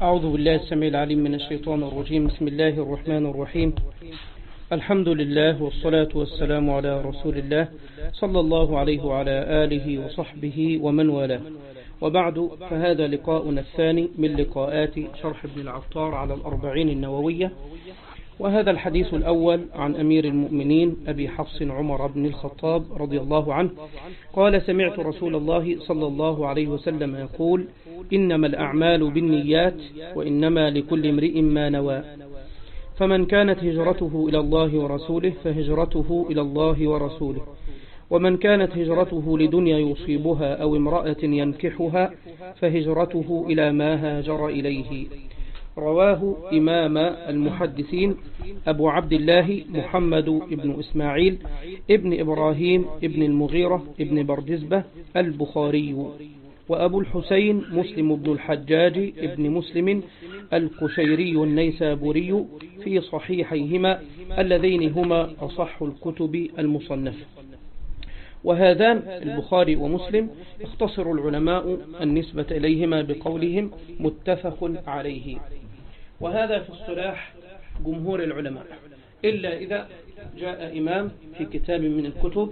أعوذ بالله السميع العليم من الشيطان الرجيم. بسم الله الرحمن الرحيم. الحمد لله والصلاة والسلام على رسول الله صلى الله عليه وعلى آله وصحبه ومن والاه، وبعد، فهذا لقاؤنا الثاني من لقاءات شرح ابن العطار على الأربعين النووية، وهذا الحديث الأول عن أمير المؤمنين أبي حفص عمر بن الخطاب رضي الله عنه قال: سمعت رسول الله صلى الله عليه وسلم يقول: إنما الأعمال بالنيات وإنما لكل امرئ ما نوى، فمن كانت هجرته إلى الله ورسوله فهجرته إلى الله ورسوله، ومن كانت هجرته لدنيا يصيبها أو امرأة ينكحها فهجرته إلى ما هاجر إليه. رواه إمام المحدثين أبو عبد الله محمد بن إسماعيل ابن إبراهيم ابن المغيرة ابن بردزبة البخاري، وأبو الحسين مسلم بن الحجاج ابن مسلم القشيري النيسابوري في صحيحيهما اللذين هما أصح الكتب المصنفة. وهذان البخاري ومسلم اختصر العلماء النسبة إليهما بقولهم متفق عليه، وهذا في اصطلاح جمهور العلماء، إلا إذا جاء إمام في كتاب من الكتب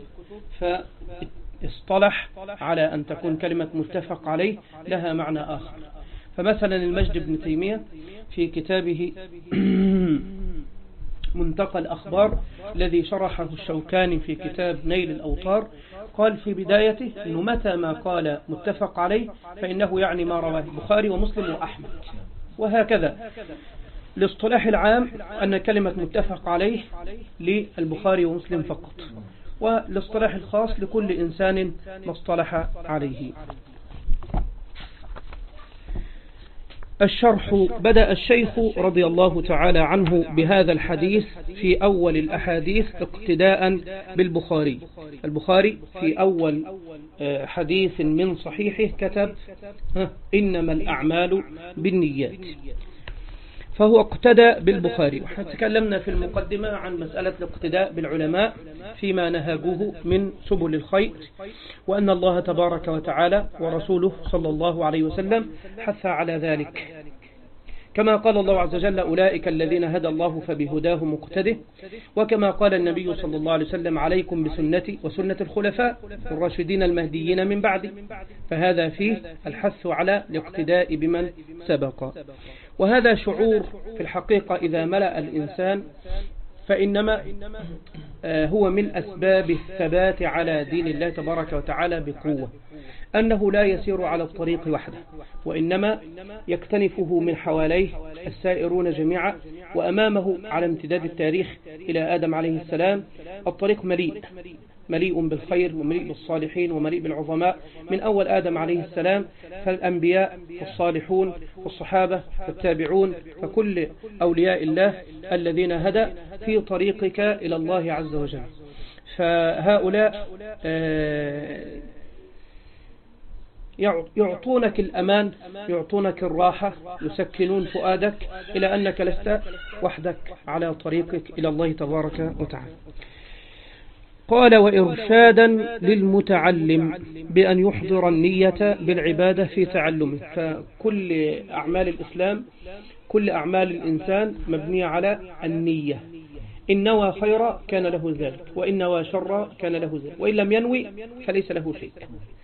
فاصطلح على أن تكون كلمة متفق عليه لها معنى آخر. فمثلا المجد بن تيمية في كتابه منتقى الأخبار الذي شرحه الشوكاني في كتاب نيل الأوطار قال في بدايته أنه متى ما قال متفق عليه فإنه يعني ما رواه البخاري ومسلم وأحمد، وهكذا. الاصطلاح العام أن كلمة متفق عليه للبخاري ومسلم فقط، والاصطلاح الخاص لكل إنسان ما اصطلح عليه. الشرح: بدأ الشيخ رضي الله تعالى عنه بهذا الحديث في أول الأحاديث اقتداء بالبخاري. البخاري في أول حديث من صحيحه كتب: إنما الأعمال بالنيات، فهو اقتدى بالبخاري. وتكلمنا في المقدمة عن مسألة الاقتداء بالعلماء فيما نهجوه من سبل الخير، وأن الله تبارك وتعالى ورسوله صلى الله عليه وسلم حث على ذلك، كما قال الله عز وجل: أولئك الذين هدى الله فبهداه مقتده، وكما قال النبي صلى الله عليه وسلم: عليكم بسنتي وسنة الخلفاء الراشدين المهديين من بعدي. فهذا فيه الحث على الاقتداء بمن سبق، وهذا شعور في الحقيقة إذا ملأ الإنسان فإنما هو من أسباب الثبات على دين الله تبارك وتعالى بقوة، أنه لا يسير على الطريق وحده، وإنما يكتنفه من حواليه السائرون جميعا، وأمامه على امتداد التاريخ إلى آدم عليه السلام الطريق مليء بالخير ومليء بالصالحين ومليء بالعظماء من أول آدم عليه السلام، فالأنبياء والصالحون والصحابة والتابعون، فكل أولياء الله الذين هدى في طريقك إلى الله عز وجل. فهؤلاء يعطونك الأمان، يعطونك الراحة، يسكنون فؤادك إلى أنك لست وحدك على طريقك إلى الله تبارك وتعالى. قال: وإرشادا للمتعلم بأن يحضر النية بالعبادة في تعلمه. فكل أعمال الإسلام، كل أعمال الإنسان مبنية على النية. إن نوى خيرا كان له ذلك، وإن نوى شرا كان له ذلك، وإن لم ينوي فليس له شيء.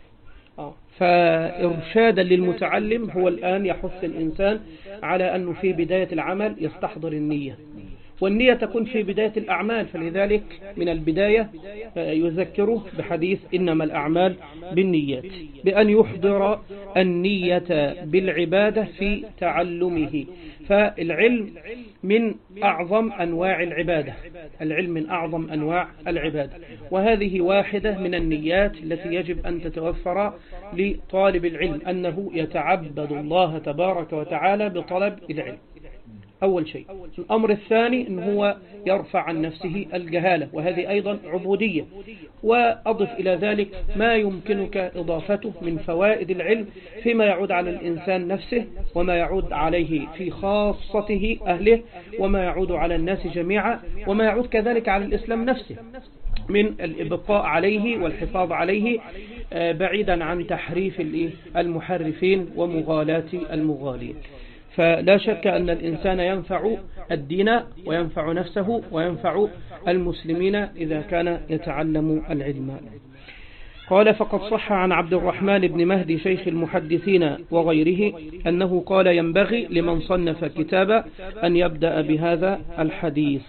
فإرشادا للمتعلم هو الآن يحث الإنسان على أنه في بداية العمل يستحضر النية، والنية تكون في بداية الأعمال، فلذلك من البداية يذكره بحديث إنما الأعمال بالنيات، بأن يحضر النية بالعبادة في تعلمه. فالعلم من أعظم أنواع العبادة، العلم من أعظم أنواع العبادة، وهذه واحدة من النيات التي يجب أن تتوفر لطالب العلم، أنه يتعبد الله تبارك وتعالى بطلب العلم. أول شيء. الأمر الثاني أنه هو يرفع عن نفسه الجهالة، وهذه أيضا عبودية. وأضف إلى ذلك ما يمكنك إضافته من فوائد العلم فيما يعود على الإنسان نفسه، وما يعود عليه في خاصته أهله، وما يعود على الناس جميعا، وما يعود كذلك على الإسلام نفسه من الإبقاء عليه والحفاظ عليه، بعيدا عن تحريف المحرفين ومغالاة المغالين. فلا شك أن الإنسان ينفع الدين وينفع نفسه وينفع المسلمين إذا كان يتعلم العلم. قال فقد صح عن عبد الرحمن بن مهدي شيخ المحدثين وغيره أنه قال ينبغي لمن صنف كتابا أن يبدأ بهذا الحديث،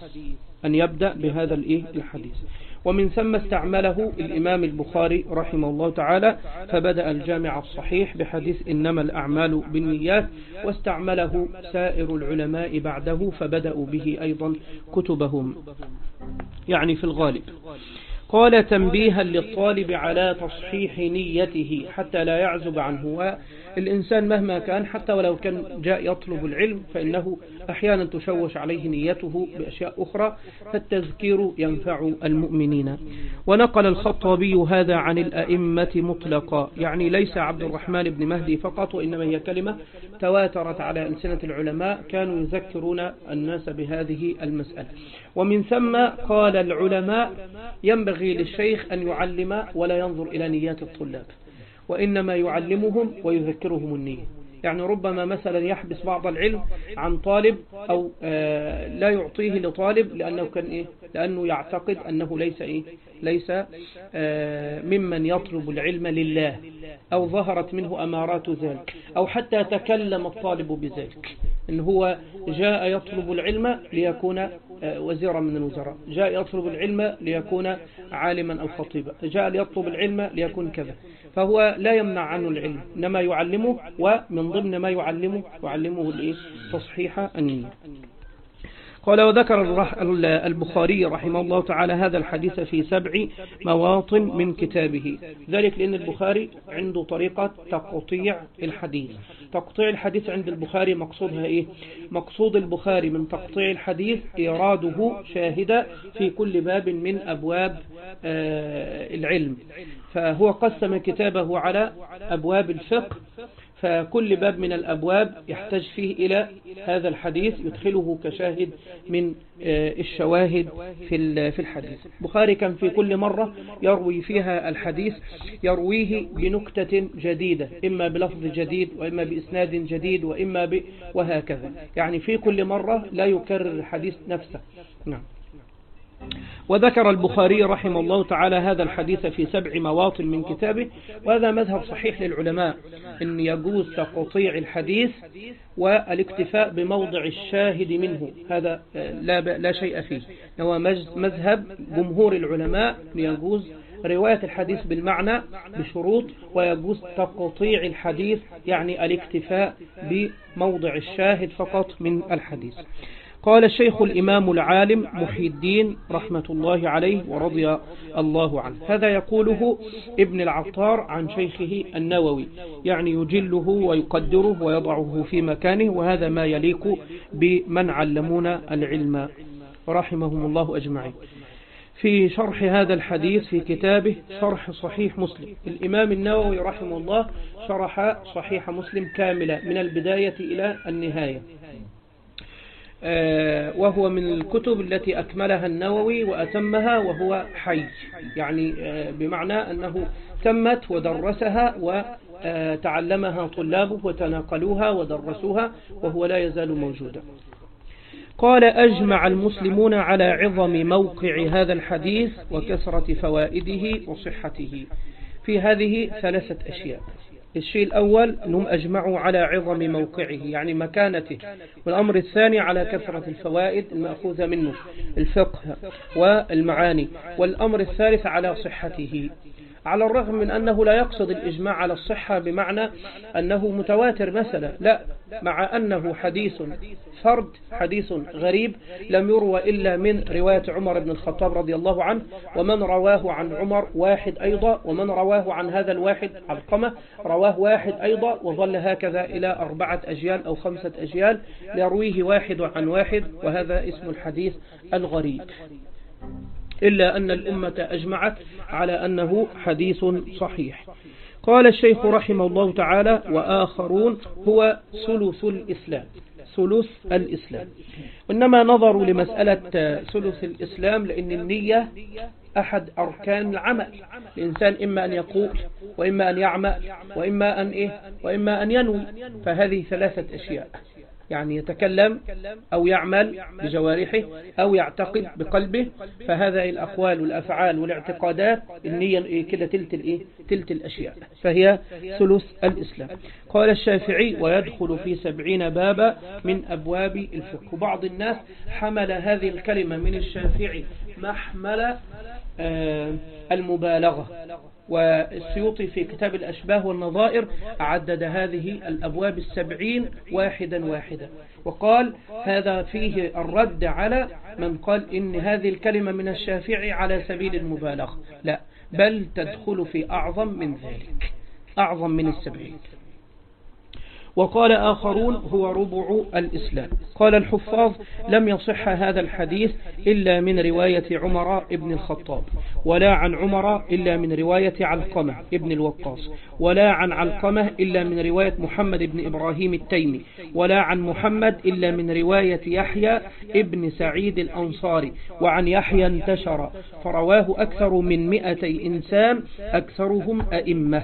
الحديث. ومن ثم استعمله الإمام البخاري رحمه الله تعالى، فبدأ الجامع الصحيح بحديث إنما الأعمال بالنيات، واستعمله سائر العلماء بعده فبدأوا به أيضا كتبهم، يعني في الغالب. قال تنبيها للطالب على تصحيح نيته حتى لا يعزب عنه. والإنسان مهما كان حتى ولو كان جاء يطلب العلم فإنه أحيانا تشوش عليه نيته بأشياء أخرى، فالتذكير ينفع المؤمنين. ونقل الخطابي هذا عن الأئمة مطلقا، يعني ليس عبد الرحمن بن مهدي فقط، وإنما هي كلمة تواترت على ألسنة العلماء كانوا يذكرون الناس بهذه المسألة. ومن ثم قال العلماء ينبغي للشيخ أن يعلم ولا ينظر إلى نيات الطلاب، وإنما يعلمهم ويذكرهم النية. يعني ربما مثلا يحبس بعض العلم عن طالب أو لا يعطيه لطالب لأنه يعتقد أنه ليس ممن يطلب العلم لله، أو ظهرت منه أمارات ذلك، أو حتى تكلم الطالب بذلك، إن هو جاء يطلب العلم ليكون وزيرا من الوزراء، جاء يطلب العلم ليكون عالما أو خطيبا، جاء يطلب العلم ليكون كذا، فهو لا يمنع عنه العلم، إنما يعلمه، ومن ضمن ما يعلمه تصحيح النية. قال وذكر البخاري رحمه الله تعالى هذا الحديث في 7 مواطن من كتابه، ذلك لأن البخاري عنده طريقة تقطيع الحديث. تقطيع الحديث عند البخاري مقصودها إيه؟ مقصود البخاري من تقطيع الحديث إيراده شاهدا في كل باب من أبواب العلم، فهو قسم كتابه على أبواب الفقه، فكل باب من الأبواب يحتاج فيه إلى هذا الحديث يدخله كشاهد من الشواهد في الحديث. البخاري كان في كل مرة يروي فيها الحديث يرويه بنكتة جديدة، إما بلفظ جديد وإما بإسناد جديد وإما وهكذا، يعني في كل مرة لا يكرر الحديث نفسه. نعم. وذكر البخاري رحمه الله تعالى هذا الحديث في 7 مواطن من كتابه، وهذا مذهب صحيح للعلماء أن يجوز تقطيع الحديث والاكتفاء بموضع الشاهد منه، هذا لا شيء فيه، هو مذهب جمهور العلماء يجوز رواية الحديث بالمعنى بشروط، ويجوز تقطيع الحديث يعني الاكتفاء بموضع الشاهد فقط من الحديث. قال الشيخ الإمام العالم محي الدين رحمة الله عليه ورضي الله عنه، هذا يقوله ابن العطار عن شيخه النووي، يعني يجله ويقدره ويضعه في مكانه، وهذا ما يليق بمن علمونا العلم رحمهم الله أجمعين. في شرح هذا الحديث في كتابه شرح صحيح مسلم، الإمام النووي رحمه الله شرح صحيح مسلم كاملة من البداية إلى النهاية، وهو من الكتب التي أكملها النووي وأتمها وهو حي، يعني بمعنى أنه تمت ودرسها وتعلمها طلابه وتناقلوها ودرسوها وهو لا يزال موجودا. قال أجمع المسلمون على عظم موقع هذا الحديث وكثرة فوائده وصحته في هذه 3 أشياء. الشيء الأول أنهم أجمعوا على عظم موقعه يعني مكانته، والأمر الثاني على كثرة الفوائد المأخوذة منه الفقه والمعاني، والأمر الثالث على صحته، على الرغم من أنه لا يقصد الإجماع على الصحة بمعنى أنه متواتر مثلا، لا، مع أنه حديث فرد، حديث غريب لم يروى إلا من رواية عمر بن الخطاب رضي الله عنه، ومن رواه عن عمر واحد أيضا، ومن رواه عن هذا الواحد علقمة رواه واحد أيضا، وظل هكذا إلى 4 أجيال أو 5 أجيال يرويه واحد عن واحد، وهذا اسم الحديث الغريب، إلا أن الأمة أجمعت على أنه حديث صحيح. قال الشيخ رحمه الله تعالى وآخرون هو ثلث الإسلام، وإنما نظروا لمسألة ثلث الإسلام لأن النية أحد أركان العمل، الإنسان إما أن يقول وإما أن يعمل وإما أن ينوي، فهذه 3 أشياء، يعني يتكلم أو يعمل بجوارحه أو يعتقد بقلبه، فهذا الأقوال والأفعال والاعتقادات النية كده تلت الأشياء، فهي ثلث الإسلام. قال الشافعي ويدخل في 70 بابا من أبواب الفقه. وبعض الناس حمل هذه الكلمة من الشافعي محمل المبالغة، والسيوطي في كتاب الأشباه والنظائر عدد هذه الأبواب 70 واحدا، وقال هذا فيه الرد على من قال إن هذه الكلمة من الشافعي على سبيل المبالغة، لا، بل تدخل في أعظم من ذلك، أعظم من 70. وقال آخرون هو ربع الإسلام. قال الحفاظ لم يصح هذا الحديث إلا من رواية عمر ابن الخطاب، ولا عن عمر إلا من رواية علقمة ابن الوقاص، ولا عن علقمة إلا من رواية محمد ابن إبراهيم التيمي، ولا عن محمد إلا من رواية يحيى ابن سعيد الأنصاري، وعن يحيى انتشر فرواه أكثر من 200 إنسان أكثرهم أئمة.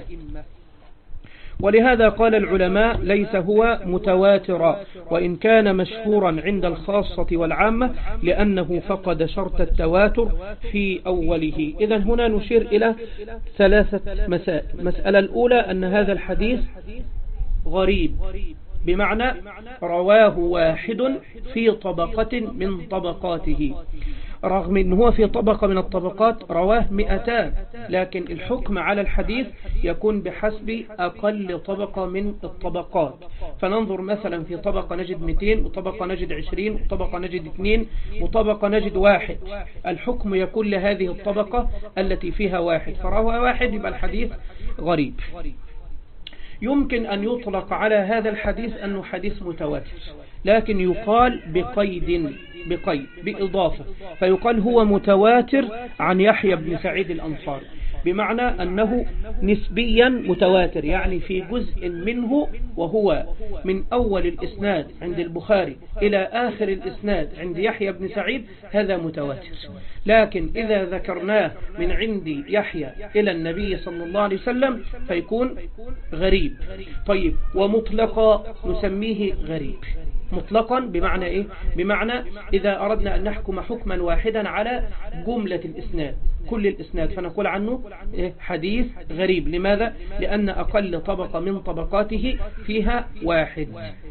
ولهذا قال العلماء ليس هو متواترا، وإن كان مشهورا عند الخاصة والعامة لأنه فقد شرط التواتر في أوله. إذن هنا نشير إلى 3 مسائل. المسألة الأولى أن هذا الحديث غريب، بمعنى رواه واحد في طبقة من طبقاته، رغم أنه هو في طبقة من الطبقات رواه 200، لكن الحكم على الحديث يكون بحسب أقل طبقة من الطبقات. فننظر مثلا في طبقة نجد 200، وطبقة نجد 20، وطبقة نجد 2، وطبقة نجد 1. الحكم يكون لهذه الطبقة التي فيها 1، فرواه 1 يبقى الحديث غريب. يمكن أن يطلق على هذا الحديث أنه حديث متواتر، لكن يقال بقيد بإضافة، فيقال هو متواتر عن يحيى بن سعيد الأنصاري، بمعنى أنه نسبيا متواتر، يعني في جزء منه وهو من أول الإسناد عند البخاري إلى آخر الإسناد عند يحيى بن سعيد، هذا متواتر. لكن إذا ذكرناه من عند يحيى إلى النبي صلى الله عليه وسلم فيكون غريب. طيب، ومطلقا نسميه غريب. مطلقا بمعنى إيه؟ بمعنى إذا أردنا أن نحكم حكما واحدا على جملة الإسناد، كل الإسناد، فنقول عنه حديث غريب. لماذا؟ لأن أقل طبقة من طبقاته فيها 1.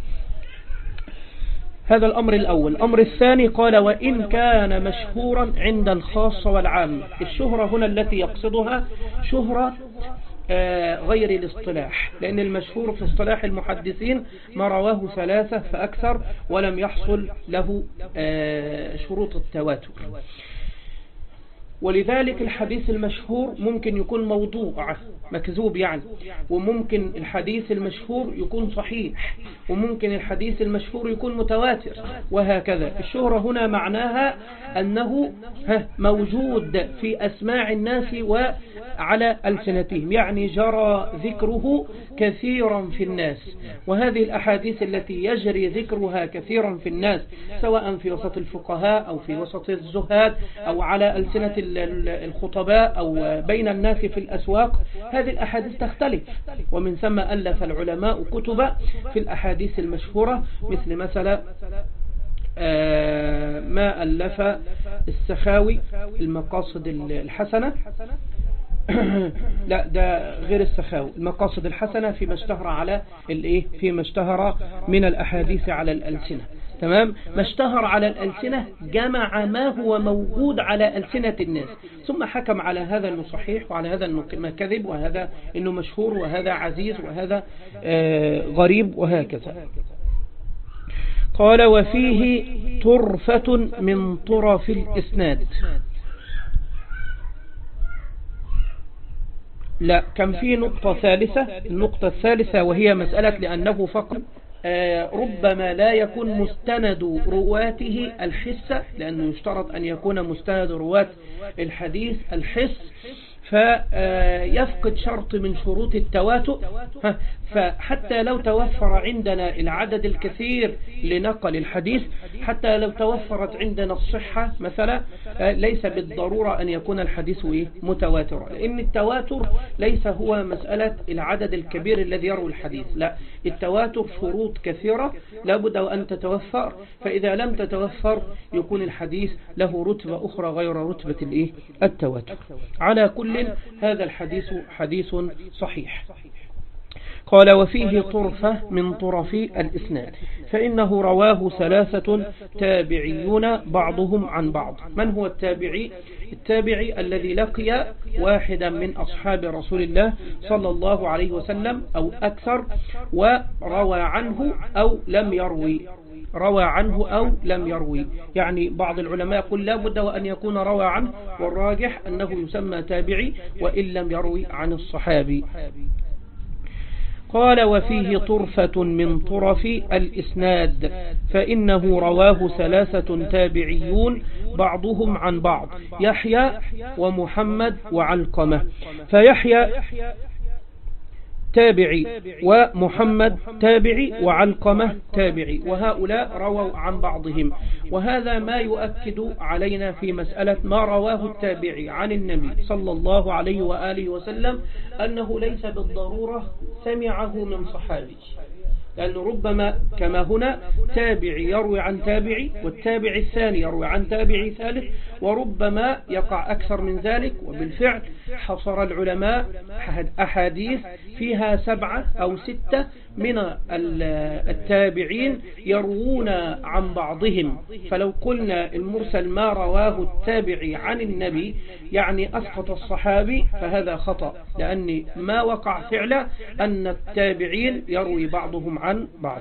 هذا الأمر الأول. الأمر الثاني قال وإن كان مشهورا عند الخاصة والعامة. الشهرة هنا التي يقصدها شهرة غير الاصطلاح، لأن المشهور في اصطلاح المحدثين ما رواه 3 فأكثر ولم يحصل له شروط التواتر. ولذلك الحديث المشهور ممكن يكون موضوع مكذوب يعني، وممكن الحديث المشهور يكون صحيح، وممكن الحديث المشهور يكون متواتر، وهكذا. الشهرة هنا معناها أنه موجود في أسماع الناس وعلى ألسنتهم، يعني جرى ذكره كثيرا في الناس. وهذه الأحاديث التي يجري ذكرها كثيرا في الناس، سواء في وسط الفقهاء أو في وسط الزهاد أو على ألسنة الخطباء أو بين الناس في الأسواق، هذه الأحاديث تختلف، ومن ثم ألف العلماء كتب في الأحاديث المشهورة، مثلا ما ألف السخاوي المقاصد الحسنة لا، ده غير السخاوي، المقاصد الحسنة فيما اشتهر على فيما اشتهر من الأحاديث على الألسنة. تمام، ما اشتهر على الألسنة جمع ما هو موجود على ألسنة الناس، ثم حكم على هذا انه صحيح، وعلى هذا انه كذب، وهذا انه مشهور، وهذا عزيز، وهذا غريب، وهكذا. قال وفيه طرفة من طرف الإسناد. لا، كان في نقطة ثالثة. النقطة الثالثة وهي مسألة لأنه فقط ربما لا يكون مستند رواته الحس، لأنه يشترط أن يكون مستند رواة الحديث الحس، فيفقد شرط من شروط التواتر. فحتى لو توفر عندنا العدد الكثير لنقل الحديث، حتى لو توفرت عندنا الصحة مثلا، ليس بالضرورة أن يكون الحديث متواترا، لأن التواتر ليس هو مسألة العدد الكبير الذي يروي الحديث، لا، التواتر شروط كثيرة لابد أن تتوفر، فإذا لم تتوفر يكون الحديث له رتبة أخرى غير رتبة التواتر. على كل هذا الحديث حديث صحيح. قال: وفيه طرفة من طرف الإسناد، فإنه رواه 3 تابعيون بعضهم عن بعض. من هو التابعي؟ التابعي الذي لقي واحدا من أصحاب رسول الله صلى الله عليه وسلم أو أكثر وروى عنه أو لم يروي، روى عنه أو لم يروي. يعني بعض العلماء يقول لا بد وأن يكون روى عنه، والراجح أنه يسمى تابعي وإن لم يروي عن الصحابي. قال: وفيه طرفة من طرف الإسناد، فإنه رواه 3 تابعيون بعضهم عن بعض، يحيى ومحمد وعلقمة. فيحيى تابعي، ومحمد تابعي، وعلقمة تابعي، وهؤلاء رووا عن بعضهم. وهذا ما يؤكد علينا في مسألة ما رواه التابعي عن النبي صلى الله عليه وآله وسلم أنه ليس بالضرورة سمعه من صحابي، لأنه ربما كما هنا تابعي يروي عن تابعي، والتابعي الثاني يروي عن تابعي ثالث، وربما يقع أكثر من ذلك. وبالفعل حصر العلماء أحاديث فيها 7 أو 6 من التابعين يروون عن بعضهم. فلو قلنا المرسل ما رواه التابعي عن النبي يعني أسقط الصحابي، فهذا خطأ، لأن ما وقع فعلا أن التابعين يروي بعضهم عن بعض.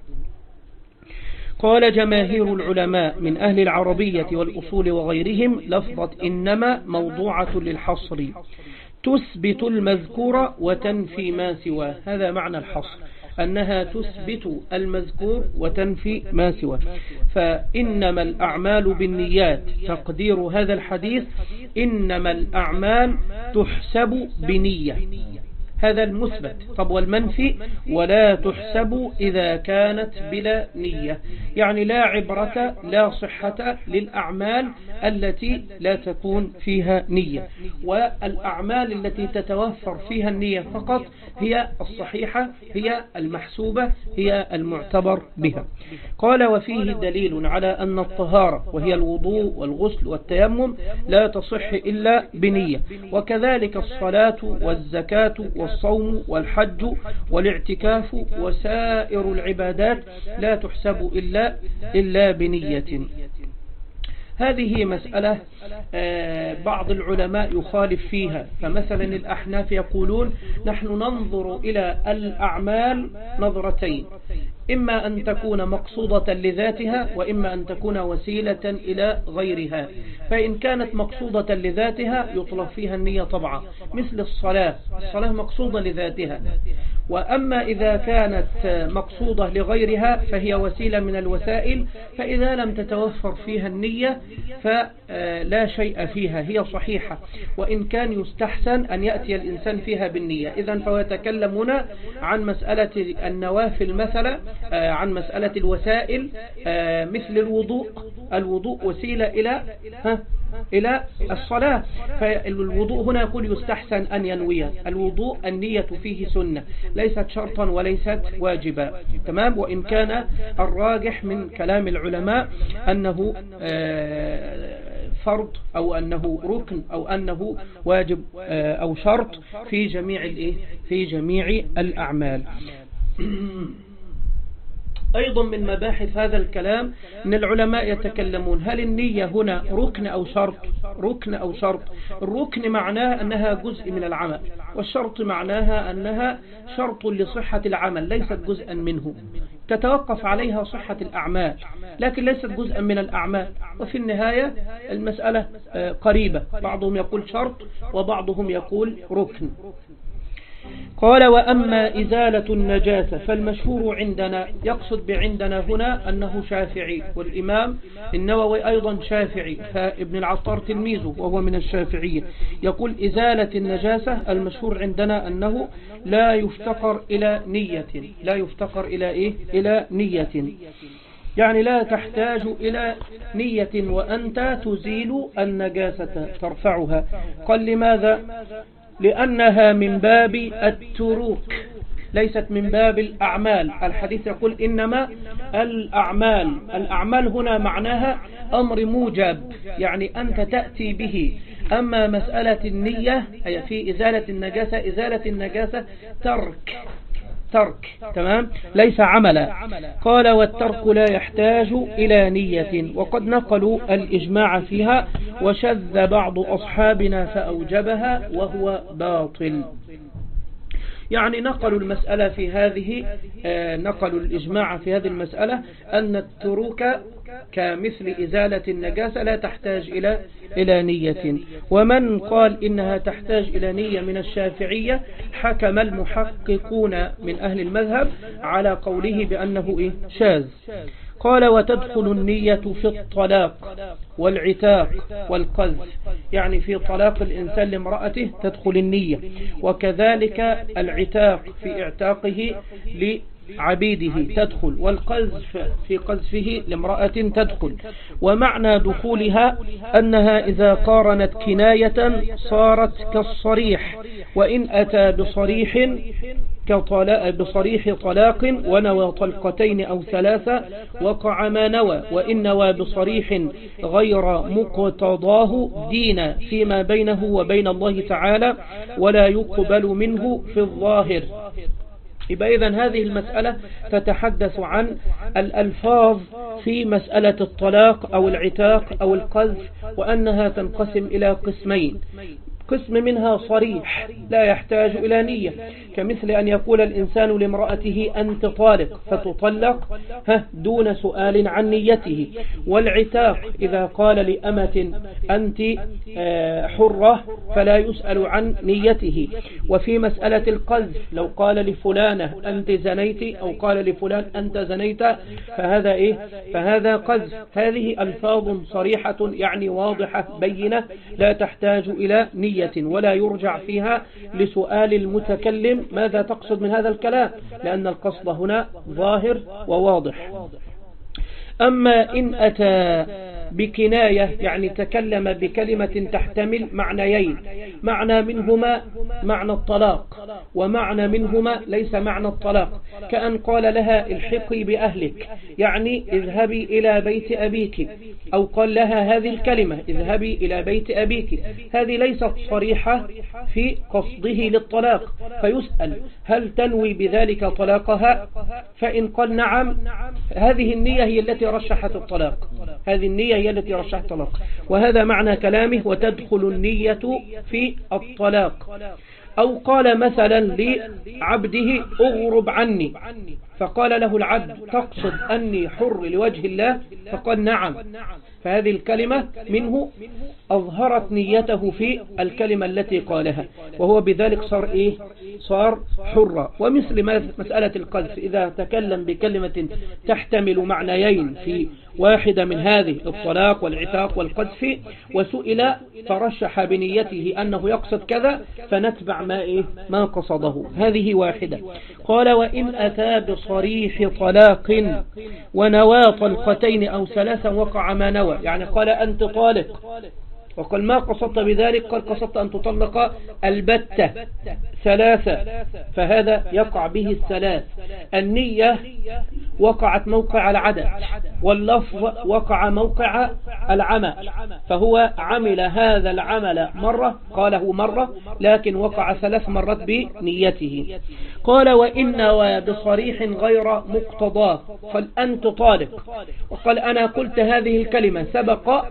قال: جماهير العلماء من أهل العربية والأصول وغيرهم لفظة إنما موضوعة للحصر، تثبت المذكور وتنفي ما سواه. هذا معنى الحصر، أنها تثبت المذكور وتنفي ما سواه. فإنما الأعمال بالنيات، تقدير هذا الحديث إنما الأعمال تحسب بنية، هذا المثبت. طب والمنفي ولا تحسب إذا كانت بلا نية، يعني لا عبرة لا صحة للأعمال التي لا تكون فيها نية، والأعمال التي تتوفر فيها النية فقط هي الصحيحة، هي المحسوبة، هي المعتبر بها. قال: وفيه دليل على أن الطهارة وهي الوضوء والغسل والتيمم لا تصح إلا بنية، وكذلك الصلاة والزكاة والصوم والحج والاعتكاف وسائر العبادات لا تحسب إلا بنية. هذه مسألة بعض العلماء يخالف فيها. فمثلا الأحناف يقولون نحن ننظر إلى الأعمال نظرتين، إما أن تكون مقصودة لذاتها، وإما أن تكون وسيلة إلى غيرها. فإن كانت مقصودة لذاتها يطلب فيها النية طبعا، مثل الصلاة مقصودة لذاتها. وأما إذا كانت مقصودة لغيرها فهي وسيلة من الوسائل، فإذا لم تتوفر فيها النية فلا شيء فيها، هي صحيحة، وإن كان يستحسن أن يأتي الإنسان فيها بالنية. إذن فهو يتكلم هنا عن مسألة النوافل مثلا، عن مسألة الوسائل، مثل الوضوء وسيلة إلى الصلاة. فالوضوء هنا يقول يستحسن أن ينويه. الوضوء النية فيه سنة، ليست شرطا وليست واجبا، تمام. وإن كان الراجح من كلام العلماء أنه فرض أو أنه ركن أو أنه واجب أو شرط في جميع الأعمال. أيضا من مباحث هذا الكلام أن العلماء يتكلمون هل النية هنا ركن أو شرط؟ ركن أو شرط. الركن معناه أنها جزء من العمل، والشرط معناها أنها شرط لصحة العمل، ليست جزءا منه، تتوقف عليها صحة الأعمال، لكن ليست جزءا من الأعمال. وفي النهاية المسألة قريبة، بعضهم يقول شرط وبعضهم يقول ركن. قال وأما إزالة النجاسة فالمشهور عندنا، يقصد بعندنا هنا أنه شافعي، والإمام النووي أيضا شافعي، فابن العطار تلميذه وهو من الشافعية، يقول إزالة النجاسة المشهور عندنا أنه لا يفتقر إلى نية، لا يفتقر إلى إيه؟ إلى نية، يعني لا تحتاج إلى نية وأنت تزيل النجاسة ترفعها. قال لماذا؟ لأنها من باب التروك ليست من باب الأعمال. الحديث يقول إنما الأعمال هنا معناها أمر موجب، يعني أنت تأتي به. أما مسألة النية أي في إزالة النجاسة ترك تمام، ليس عملا. قال والترك لا يحتاج إلى نية، وقد نقلوا الإجماع فيها وشذ بعض أصحابنا فأوجبها وهو باطل. يعني نقلوا المسألة في هذه، نقلوا الإجماع في هذه المسألة أن التروك كمثل إزالة النجاسة لا تحتاج إلى نية. ومن قال إنها تحتاج إلى نية من الشافعية حكم المحققون من أهل المذهب على قوله بأنه شاذ. قال وتدخل النية في الطلاق والعتاق والقذف، يعني في طلاق الإنسان لامرأته تدخل النية، وكذلك العتاق في اعتاقه لعبيده تدخل، والقذف في قذفه لامرأة تدخل. ومعنى دخولها أنها إذا قارنت كناية صارت كالصريح، وإن أتى بصريح طلاق ونوى طلقتين أو ثلاثة وقع ما نوى، وإن نوى بصريح غير مقتضاه دين فيما بينه وبين الله تعالى ولا يقبل منه في الظاهر. يبقى إذن هذه المسألة تتحدث عن الألفاظ في مسألة الطلاق أو العتاق أو القذف، وأنها تنقسم إلى قسمين. قسم منها صريح لا يحتاج إلى نية، كمثل أن يقول الإنسان لامرأته أنت طالق فتطلق دون سؤال عن نيته. والعتاق إذا قال لأمة أنت حرة فلا يسأل عن نيته. وفي مسألة القذف لو قال لفلانة أنت زنيت أو قال لفلان أنت زنيت فهذا قذف. هذه ألفاظ صريحة يعني واضحة بينة لا تحتاج إلى نية، ولا يرجع فيها لسؤال المتكلم ماذا تقصد من هذا الكلام، لأن القصد هنا ظاهر وواضح. أما إن أتى بكناية يعني تكلم بكلمة تحتمل معنيين، معنى منهما معنى الطلاق ومعنى منهما ليس معنى الطلاق، كأن قال لها الحقي بأهلك يعني اذهبي إلى بيت أبيك، أو قال لها هذه الكلمة اذهبي إلى بيت أبيك. هذه ليست صريحة في قصده للطلاق، فيسأل هل تنوي بذلك طلاقها؟ فإن قال نعم هذه النية هي التي رشحت الطلاق، هذه النية هي التي رشحت الطلاق، وهذا معنى كلامه وتدخل النية في الطلاق. أو قال مثلا لعبده اغرب عني، فقال له العبد تقصد أني حر لوجه الله؟ فقال نعم، فهذه الكلمة منه أظهرت نيته في الكلمة التي قالها، وهو بذلك صار حرا. ومثل مسألة القذف إذا تكلم بكلمة تحتمل معنيين في واحدة من هذه الطلاق والعتاق والقذف وسئل فرشح بنيته أنه يقصد كذا فنتبع ما قصده، هذه واحدة. قال وإن أتى بصريح طلاق ونوى طلقتين أو ثلاثا وقع ما نوى، يعني قال أنت طالق وقال ما قصدت بذلك؟ قال قصدت أن تطلق البتة ثلاثة، فهذا يقع به الثلاث. النية وقعت موقع العدد، واللفظ وقع موقع العمل، فهو عمل هذا العمل مرة قاله مرة لكن وقع 3 مرات بنيته. قال وإن بصريح غير مقتضاه، قال أنت طالق وقال أنا قلت هذه الكلمة سبق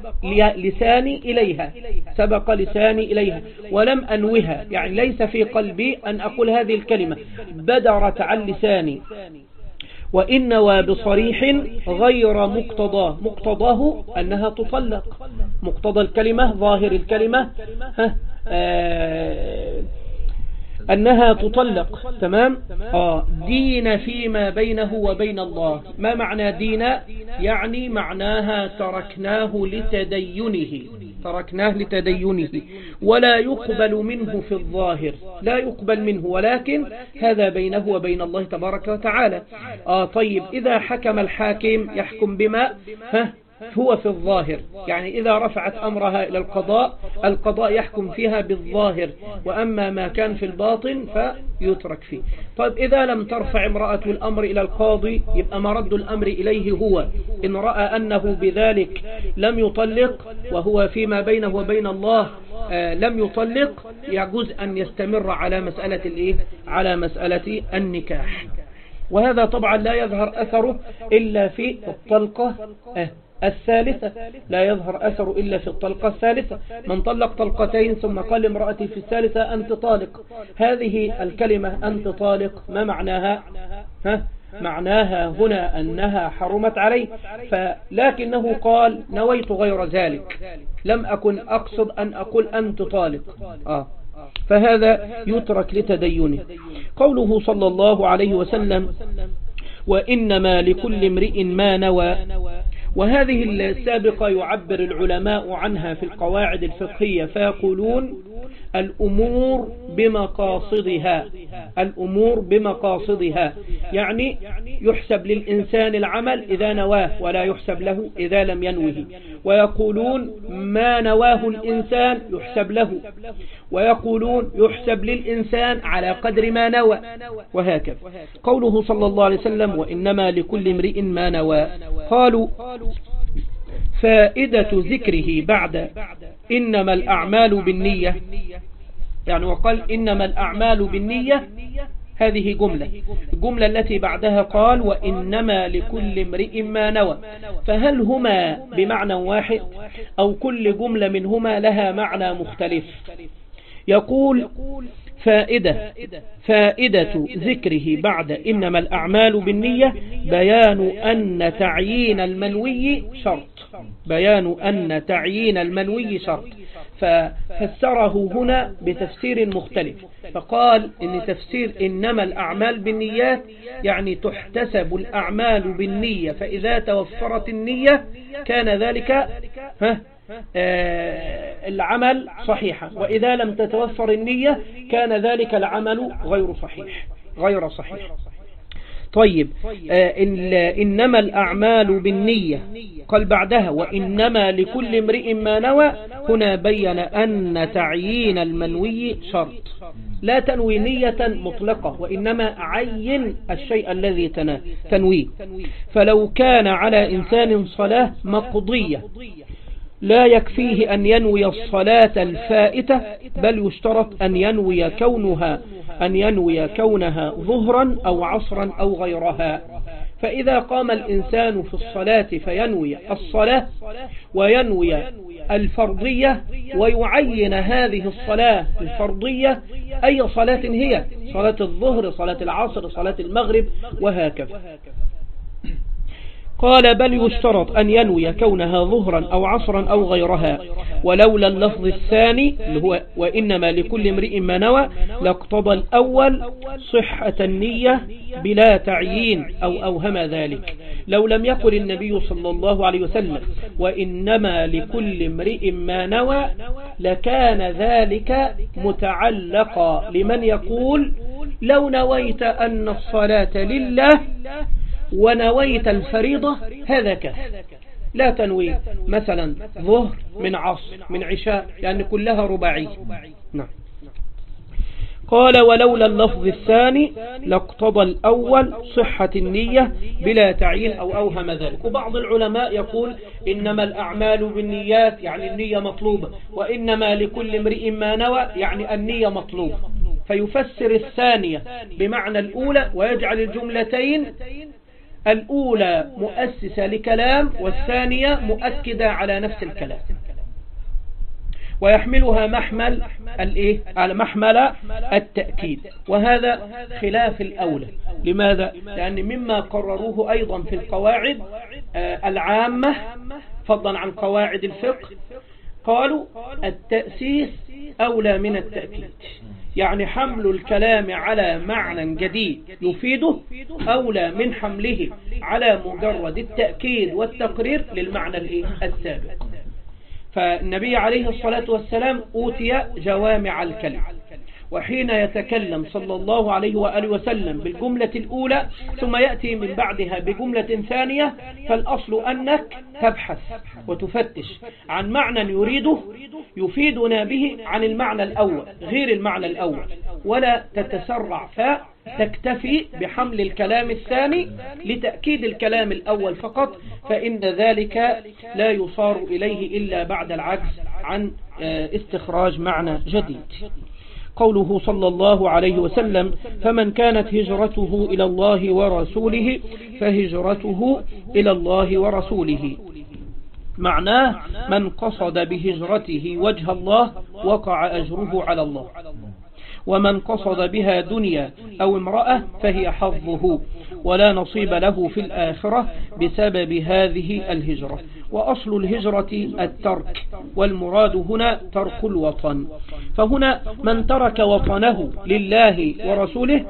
لساني إليها ولم أنوها، يعني ليس في قلبي أن أقول هذه الكلمة، بدرت عن لساني. وإن وبصريح غير مقتضاه أنها تطلق، مقتضى الكلمة ظاهر الكلمة أنها تطلق. تمام. دين فيما بينه وبين الله. ما معنى دين؟ يعني معناها تركناه لتدينه ولا يقبل منه في الظاهر، لا يقبل منه، ولكن هذا بينه وبين الله تبارك وتعالى. طيب إذا حكم الحاكم يحكم بما هو في الظاهر، يعني إذا رفعت أمرها إلى القضاء يحكم فيها بالظاهر، وأما ما كان في الباطن فيترك فيه. طيب إذا لم ترفع امرأة الأمر إلى القاضي يبقى مرد الأمر إليه هو. إن رأى أنه بذلك لم يطلق وهو فيما بينه وبين الله لم يطلق، يجوز أن يستمر على مسألة النكاح. وهذا طبعا لا يظهر أثره إلا في الطلقة الثالثة، لا يظهر أثر إلا في الطلقة الثالثة. من طلق طلقتين ثم قال امرأتي في الثالثة أنت طالق، هذه الكلمة أنت طالق ما معناها؟ معناها هنا أنها حرمت عليه، لكنه قال نويت غير ذلك، لم أكن أقصد أن أقول أنت طالق. فهذا يترك لتدينه. قوله صلى الله عليه وسلم وإنما لكل امرئ ما نوى، وهذه السابقة يعبر العلماء عنها في القواعد الفقهية فيقولون الأمور بمقاصدها، يعني يحسب للإنسان العمل إذا نواه ولا يحسب له إذا لم ينوه. ويقولون ما نواه الإنسان يحسب له، ويقولون يحسب للإنسان على قدر ما نوى، وهكذا. قوله صلى الله عليه وسلم وإنما لكل امرئ ما نوى، قالوا فائدة ذكره بعد إنما الأعمال بالنية، يعني وقال إنما الأعمال بالنية، هذه الجملة التي بعدها قال وإنما لكل امرئ ما نوى، فهل هما بمعنى واحد أو كل جملة منهما لها معنى مختلف؟ يقول فائدة ذكره بعد إنما الأعمال بالنية بيان أن تعيين المنوي شرط، ففسره هنا بتفسير مختلف، فقال إن تفسير إنما الأعمال بالنيات يعني تحتسب الأعمال بالنية، فإذا توفرت النية كان ذلك العمل صحيحا، وإذا لم تتوفر النية كان ذلك العمل غير صحيح. طيب إنما الأعمال بالنية قال بعدها وإنما لكل امرئ ما نوى، هنا بين أن تعيين المنوي شرط، لا تنوي نية مطلقة، وإنما عين الشيء الذي تنويه. فلو كان على إنسان صلاة مقضية لا يكفيه أن ينوي الصلاة الفائتة، بل يشترط أن ينوي كونها ظهرا أو عصرا أو غيرها. فإذا قام الإنسان في الصلاة فينوي الصلاة وينوي الفرضية ويعين هذه الصلاة الفرضية أي صلاة هي، صلاة الظهر، صلاة العصر، صلاة المغرب، وهكذا. قال بل يشترط أن ينوي كونها ظهرا أو عصرا أو غيرها، ولولا اللفظ الثاني اللي هو وإنما لكل امرئ ما نوى لاقتضى الأول صحة النية بلا تعيين أو أوهم ذلك. لو لم يقل النبي صلى الله عليه وسلم وإنما لكل امرئ ما نوى لكان ذلك متعلقا لمن يقول لو نويت أن الصلاة لله ونويت الفريضة هذا كذا، لا تنوي مثلا ظهر من عصر من عشاء لأن كلها رباعي. نعم. قال ولولا اللفظ الثاني لاقتضى الأول صحة النية بلا تعيين أو أوهم ذلك. وبعض العلماء يقول إنما الأعمال بالنيات يعني النية مطلوبة، وإنما لكل امرئ ما نوى يعني النية مطلوبة، فيفسر الثانية بمعنى الأولى ويجعل الجملتين الأولى مؤسسة لكلام والثانية مؤكدة على نفس الكلام، ويحملها على محمل التأكيد، وهذا خلاف الأولى. لماذا؟ لأن مما قرروه أيضا في القواعد العامة فضلا عن قواعد الفقه قالوا التأسيس أولى من التأكيد، يعني حمل الكلام على معنى جديد يفيده أولى من حمله على مجرد التأكيد والتقرير للمعنى السابق. فالنبي عليه الصلاة والسلام أوتي جوامع الكلم، وحين يتكلم صلى الله عليه وآله وسلم بالجملة الأولى ثم يأتي من بعدها بجملة ثانية، فالأصل أنك تبحث وتفتش عن معنى يريده يفيدنا به عن المعنى الأول غير المعنى الأول، ولا تتسرع فتكتفي بحمل الكلام الثاني لتأكيد الكلام الأول فقط، فإن ذلك لا يصار إليه إلا بعد العجز عن استخراج معنى جديد. قوله صلى الله عليه وسلم: فمن كانت هجرته إلى الله ورسوله فهجرته إلى الله ورسوله، معناه من قصد بهجرته وجه الله وقع أجره على الله، ومن قصد بها دنيا أو امرأة فهي حظه ولا نصيب له في الآخرة بسبب هذه الهجرة. وأصل الهجرة الترك، والمراد هنا ترك الوطن، فهنا من ترك وطنه لله ورسوله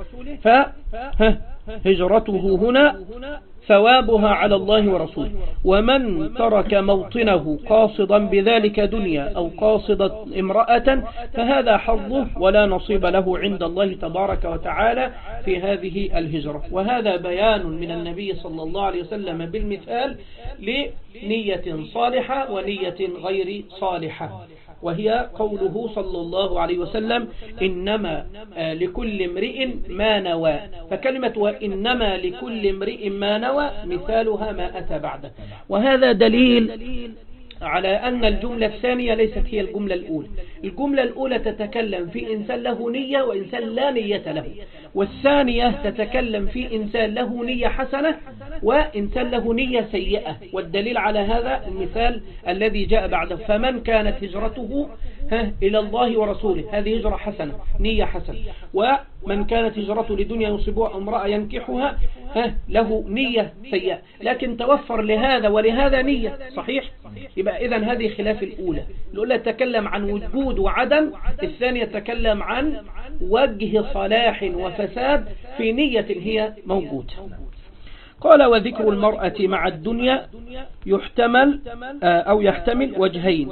فهجرته هنا ثوابها على الله ورسوله، ومن ترك موطنه قاصدا بذلك دنيا أو قاصدة امرأة فهذا حظه ولا نصيب له عند الله تبارك وتعالى في هذه الهجرة. وهذا بيان من النبي صلى الله عليه وسلم بالمثال لنية صالحة ونية غير صالحة، وهي قوله صلى الله عليه وسلم: إنما لكل امرئ ما نوى. فكلمة وإنما لكل امرئ ما نوى مثالها ما أتى بعده، وهذا دليل على أن الجملة الثانية ليست هي الجملة الأولى. الجملة الأولى تتكلم في إنسان له نية وإنسان لا نية له، والثانية تتكلم في إنسان له نية حسنة وإنسان له نية سيئة، والدليل على هذا المثال الذي جاء بعده: فمن كانت هجرته إلى الله ورسوله، هذه هجرة حسنة نية حسنة، ومن كانت هجرته لدنيا يصيبها امرأة ينكحها له نية سيئة، لكن توفر لهذا ولهذا نية صحيح. يبقى إذن هذه خلاف الأولى تتكلم عن وجود وعدم، الثانية تتكلم عن وجه صلاح وفساد في نية هي موجودة. قال: وذكر المرأة مع الدنيا يحتمل أو يحتمل وجهين: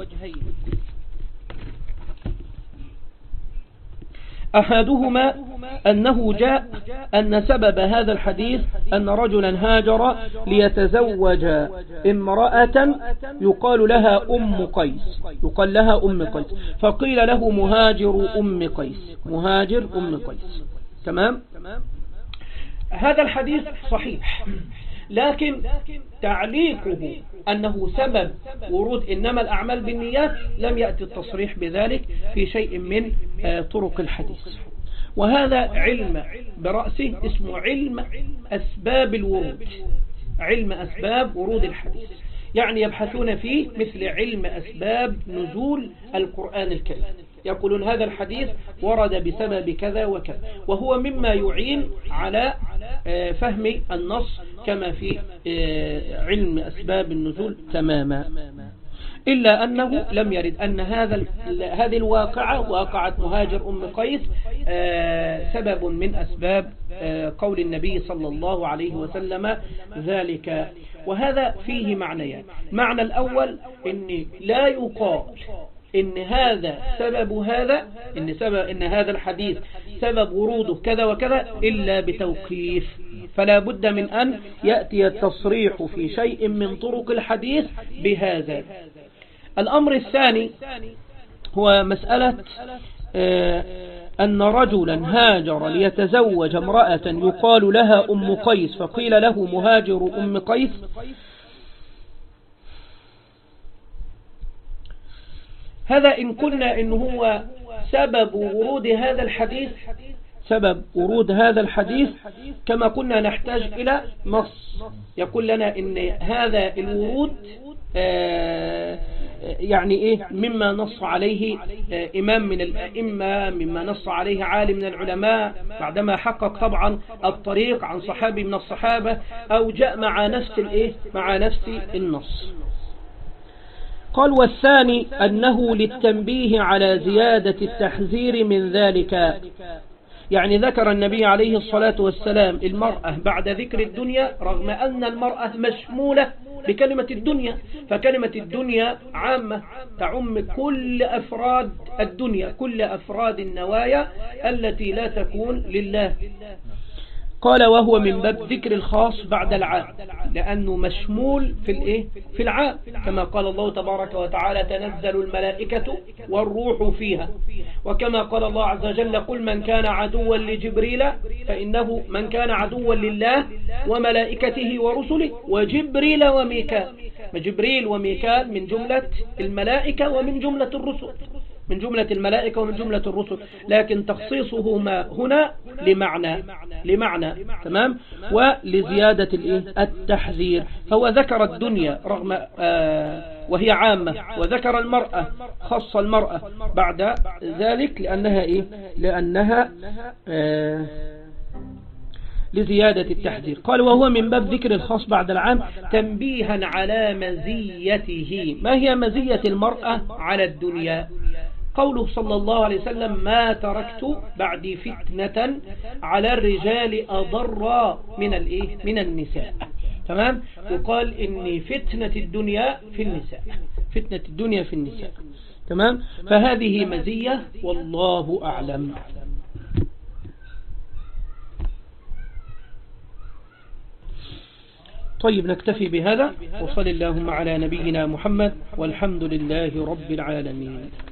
أحدهما أنه جاء أن سبب هذا الحديث أن رجلا هاجر ليتزوج امرأة يقال لها أم قيس، فقيل له مهاجر أم قيس. تمام؟ هذا الحديث صحيح، لكن تعليقه أنه سبب ورود إنما الأعمال بالنيات لم يأتي التصريح بذلك في شيء من طرق الحديث، وهذا علم برأسه اسمه علم أسباب الورود، علم أسباب ورود الحديث، يعني يبحثون فيه مثل علم أسباب نزول القرآن الكريم، يقولون هذا الحديث ورد بسبب كذا وكذا، وهو مما يعين على فهم النص كما في علم أسباب النزول تماما، إلا أنه لم يرد أن هذه الواقعة واقعة مهاجر أم قيس سبب من أسباب قول النبي صلى الله عليه وسلم ذلك. وهذا فيه معنيان: معنى الأول إن لا يقال إن هذا سبب هذا، إن هذا الحديث سبب وروده كذا وكذا إلا بتوقيف، فلا بد من أن يأتي التصريح في شيء من طرق الحديث بهذا. الأمر الثاني هو مسألة أن رجلا هاجر ليتزوج امرأة يقال لها أم قيس فقيل له مهاجر أم قيس. هذا إن قلنا إن هو سبب ورود هذا الحديث كما كنا نحتاج إلى نص يقول لنا إن هذا الورود يعني إيه مما نص عليه إمام من الأئمة، مما نص عليه عالم من العلماء بعدما حقق طبعا الطريق عن صحابي من الصحابة أو جاء مع نفس النص. قال والثاني أنه للتنبيه على زيادة التحذير من ذلك. يعني ذكر النبي عليه الصلاة والسلام المرأة بعد ذكر الدنيا، رغم أن المرأة مشمولة بكلمة الدنيا، فكلمة الدنيا عامة تعم كل أفراد الدنيا، كل أفراد النوايا التي لا تكون لله. قال وهو من باب ذكر الخاص بعد العام، لأنه مشمول في العام، كما قال الله تبارك وتعالى تنزل الملائكة والروح فيها، وكما قال الله عز وجل قل من كان عدوا لجبريل فإنه من كان عدوا لله وملائكته ورسله وجبريل وميكال. جبريل وميكال من جملة الملائكة ومن جملة الرسل، من جملة الملائكة ومن جملة الرسل، لكن تخصيصهما هنا لمعنى تمام، ولزيادة التحذير. هو ذكر الدنيا رغم وهي عامة، وذكر المرأة، خص المرأة بعد ذلك لأنها لزيادة التحذير. قال وهو من باب ذكر الخاص بعد العام تنبيها على مزيته. ما هي مزية المرأة على الدنيا؟ قوله صلى الله عليه وسلم ما تركت بعدي فتنة على الرجال أضر من النساء. تمام. وقال إن فتنة الدنيا في النساء، فتنة الدنيا في النساء. تمام. فهذه مزية والله أعلم. طيب نكتفي بهذا، وصل اللهم على نبينا محمد، والحمد لله رب العالمين.